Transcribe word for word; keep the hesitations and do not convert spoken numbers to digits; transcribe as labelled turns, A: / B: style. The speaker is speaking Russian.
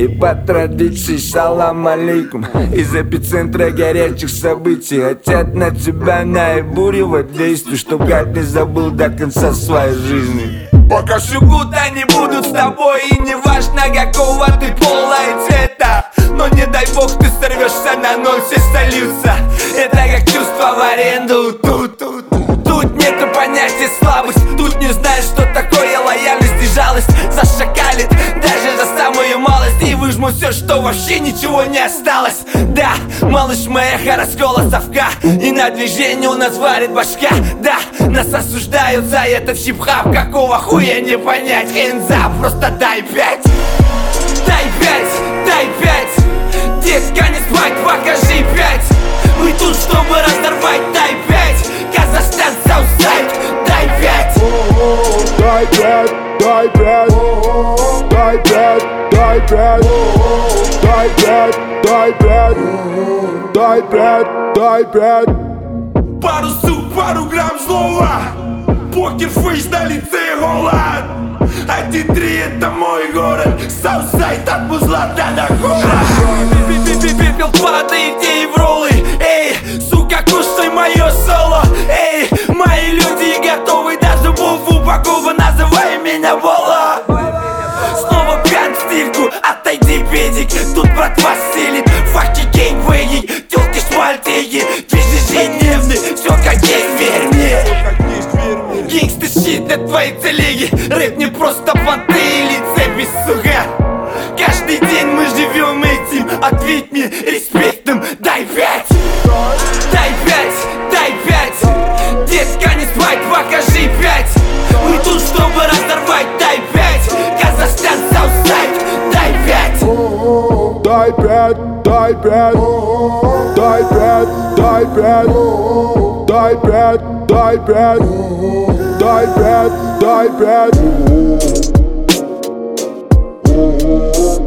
A: по традиции, салам алейкум. Из эпицентра горячих событий хотят на тебя наебуривать действия, чтоб как не забыл до конца своей жизни. Пока шугут, они будут с тобой, и не важно какого ты пола и цвета. Но не дай бог ты сорвешься на ноль, все сольются. Это как чувство в аренду. Тут, тут, тут нету понятия слабость. Тут не знаешь, что такое лояльность и жалость. Зашакалит даже за самую малость. И выжму все, что вообще ничего не осталось. Да, малыш моя раскола совка, и на движение у нас варит башка. Да, нас осуждают за это в хип-хап. Какого хуя не понять, hands up, просто дай пять. Дай пять, дай пять. Детка, не спать, покажи пять. Мы тут, чтобы разорвать, дай пять. Казахстан, Саутсайд, дай пять.
B: Дай пять, дай пять. Дай пять, дай пять. Дай пять, дай пять. Дай пять, дай пять.
C: Пару сук, пару грамм злого. Покерфейс на лице голод. Один три это мой город. Саутсайд от музла до дохода. Пепел падает идеи в роллы. Эй, сука, кушай мое соло. Эй, мои люди готовы даже в упаковку, называй меня Вола. Снова пьян в стильку, отойди, педик. Тут братва стелит, факи геймвейги, тёлки шмальтеги. Движ ежедневный, всё как есть, верь мне. Гангста щит на твоей телеге. Рэп не просто понты или цепи, сука. Каждый день мы живем этим. Ответь мне респектом, дай пять. Дай пять, дай пять. Детка, не спать, покажи пять. Мы тут, чтобы разорвать, дай пять. Казахстан, Саутсайд, дай пять.
B: Дай пять, дай пять. Дай пять, дай пять. Дай пять, дай пять. Дай пять, дай пять.